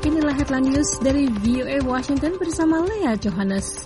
Inilah headline news dari VOA Washington bersama Lea Johannes.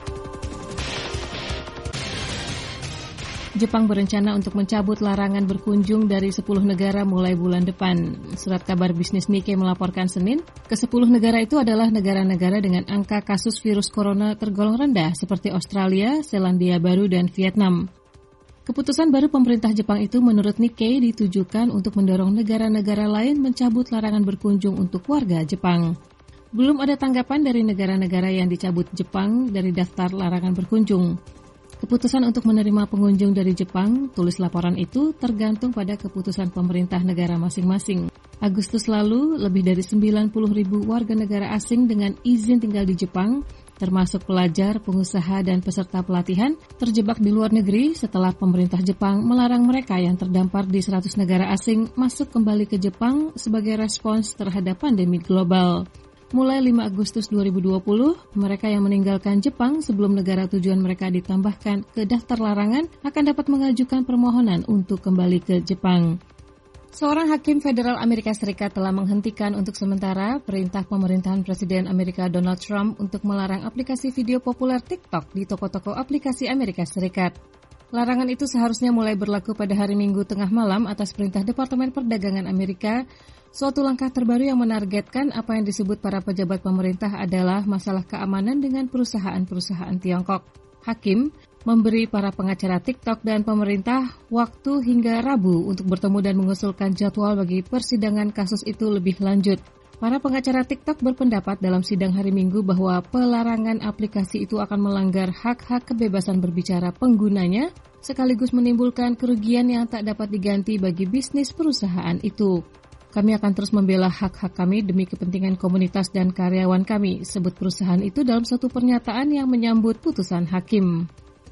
Jepang berencana untuk mencabut larangan berkunjung dari 10 negara mulai bulan depan. Surat kabar bisnis Nikkei melaporkan Senin, ke-10 negara itu adalah negara-negara dengan angka kasus virus corona tergolong rendah seperti Australia, Selandia Baru, dan Vietnam. Keputusan baru pemerintah Jepang itu menurut Nikkei ditujukan untuk mendorong negara-negara lain mencabut larangan berkunjung untuk warga Jepang. Belum ada tanggapan dari negara-negara yang dicabut Jepang dari daftar larangan berkunjung. Keputusan untuk menerima pengunjung dari Jepang, tulis laporan itu, tergantung pada keputusan pemerintah negara masing-masing. Agustus lalu, lebih dari 90.000 warga negara asing dengan izin tinggal di Jepang, termasuk pelajar, pengusaha, dan peserta pelatihan, terjebak di luar negeri setelah pemerintah Jepang melarang mereka yang terdampar di 100 negara asing masuk kembali ke Jepang sebagai respons terhadap pandemi global. Mulai 5 Agustus 2020, mereka yang meninggalkan Jepang sebelum negara tujuan mereka ditambahkan ke daftar larangan akan dapat mengajukan permohonan untuk kembali ke Jepang. Seorang hakim federal Amerika Serikat telah menghentikan untuk sementara perintah pemerintahan Presiden Amerika Donald Trump untuk melarang aplikasi video populer TikTok di toko-toko aplikasi Amerika Serikat. Larangan itu seharusnya mulai berlaku pada hari Minggu tengah malam atas perintah Departemen Perdagangan Amerika. Suatu langkah terbaru yang menargetkan apa yang disebut para pejabat pemerintah adalah masalah keamanan dengan perusahaan-perusahaan Tiongkok. Hakim memberi para pengacara TikTok dan pemerintah waktu hingga Rabu untuk bertemu dan mengusulkan jadwal bagi persidangan kasus itu lebih lanjut. Para pengacara TikTok berpendapat dalam sidang hari Minggu bahwa pelarangan aplikasi itu akan melanggar hak-hak kebebasan berbicara penggunanya, sekaligus menimbulkan kerugian yang tak dapat diganti bagi bisnis perusahaan itu. Kami akan terus membela hak-hak kami demi kepentingan komunitas dan karyawan kami, sebut perusahaan itu dalam suatu pernyataan yang menyambut putusan hakim.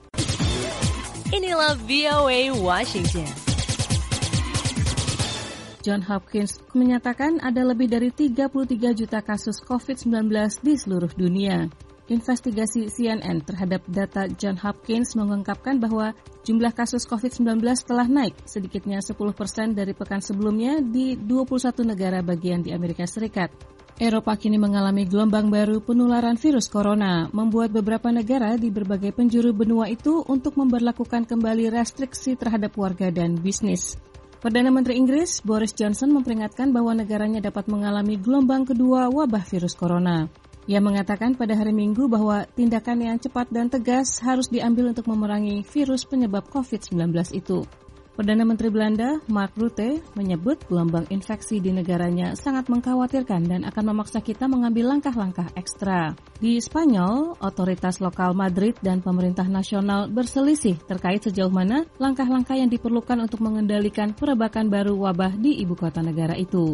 Inilah VOA Washington. John Hopkins menyatakan ada lebih dari 33 juta kasus COVID-19 di seluruh dunia. Investigasi CNN terhadap data John Hopkins mengungkapkan bahwa jumlah kasus COVID-19 telah naik sedikitnya 10% dari pekan sebelumnya di 21 negara bagian di Amerika Serikat. Eropa kini mengalami gelombang baru penularan virus corona, membuat beberapa negara di berbagai penjuru benua itu untuk memberlakukan kembali restriksi terhadap warga dan bisnis. Perdana Menteri Inggris Boris Johnson memperingatkan bahwa negaranya dapat mengalami gelombang kedua wabah virus corona. Ia mengatakan pada hari Minggu bahwa tindakan yang cepat dan tegas harus diambil untuk memerangi virus penyebab COVID-19 itu. Perdana Menteri Belanda, Mark Rutte, menyebut gelombang infeksi di negaranya sangat mengkhawatirkan dan akan memaksa kita mengambil langkah-langkah ekstra. Di Spanyol, otoritas lokal Madrid dan pemerintah nasional berselisih terkait sejauh mana langkah-langkah yang diperlukan untuk mengendalikan perebakan baru wabah di ibu kota negara itu.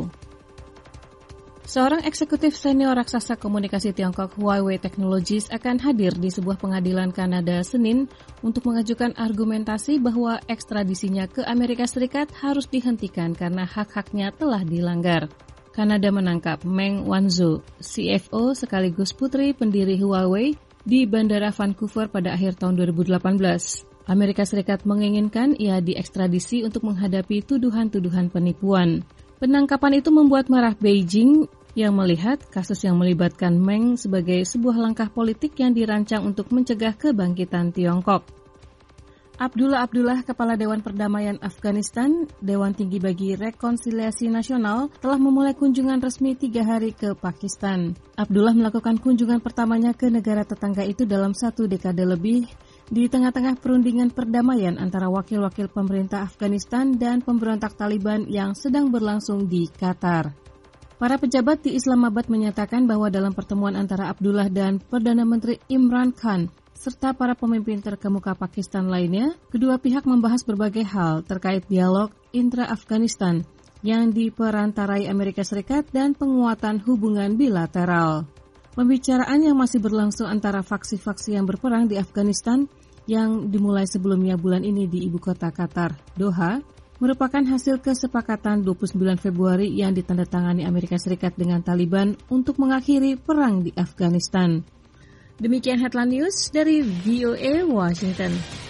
Seorang eksekutif senior raksasa komunikasi Tiongkok Huawei Technologies akan hadir di sebuah pengadilan Kanada Senin untuk mengajukan argumentasi bahwa ekstradisinya ke Amerika Serikat harus dihentikan karena hak-haknya telah dilanggar. Kanada menangkap Meng Wanzhou, CFO sekaligus putri pendiri Huawei, di Bandara Vancouver pada akhir tahun 2018. Amerika Serikat menginginkan ia diekstradisi untuk menghadapi tuduhan-tuduhan penipuan. Penangkapan itu membuat marah Beijing yang melihat kasus yang melibatkan Meng sebagai sebuah langkah politik yang dirancang untuk mencegah kebangkitan Tiongkok. Abdullah Abdullah, Kepala Dewan Perdamaian Afghanistan, Dewan Tinggi bagi Rekonsiliasi Nasional, telah memulai kunjungan resmi 3 hari ke Pakistan. Abdullah melakukan kunjungan pertamanya ke negara tetangga itu dalam 1 dekade lebih, di tengah-tengah perundingan perdamaian antara wakil-wakil pemerintah Afghanistan dan pemberontak Taliban yang sedang berlangsung di Qatar. Para pejabat di Islamabad menyatakan bahwa dalam pertemuan antara Abdullah dan Perdana Menteri Imran Khan, serta para pemimpin terkemuka Pakistan lainnya, kedua pihak membahas berbagai hal terkait dialog intra-Afghanistan yang diperantarai Amerika Serikat dan penguatan hubungan bilateral. Pembicaraan yang masih berlangsung antara faksi-faksi yang berperang di Afghanistan yang dimulai sebelumnya bulan ini di ibu kota Qatar, Doha, merupakan hasil kesepakatan 29 Februari yang ditandatangani Amerika Serikat dengan Taliban untuk mengakhiri perang di Afghanistan. Demikian headline news dari VOA Washington.